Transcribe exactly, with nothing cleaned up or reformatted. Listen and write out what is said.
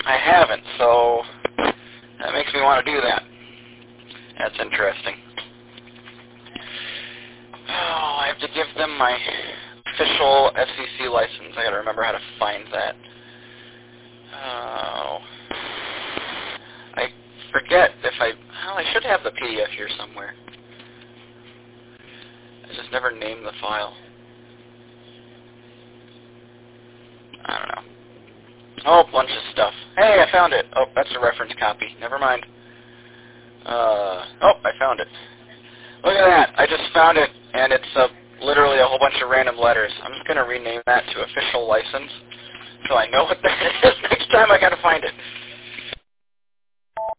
I haven't, so that makes me want to do that. That's interesting. Oh, I have to give them my official F C C license. I gotta remember how to find that. Oh. I forget if I... Well, I should have the P D F here somewhere. I just never named the file. I don't know. Oh, bunch of stuff. Hey, I found it. Oh, that's a reference copy. Never mind. Uh, oh, I found it. Look at that. I just found it, and it's uh, literally a whole bunch of random letters. I'm just going to rename that to official license so I know what that is next time I got to find it.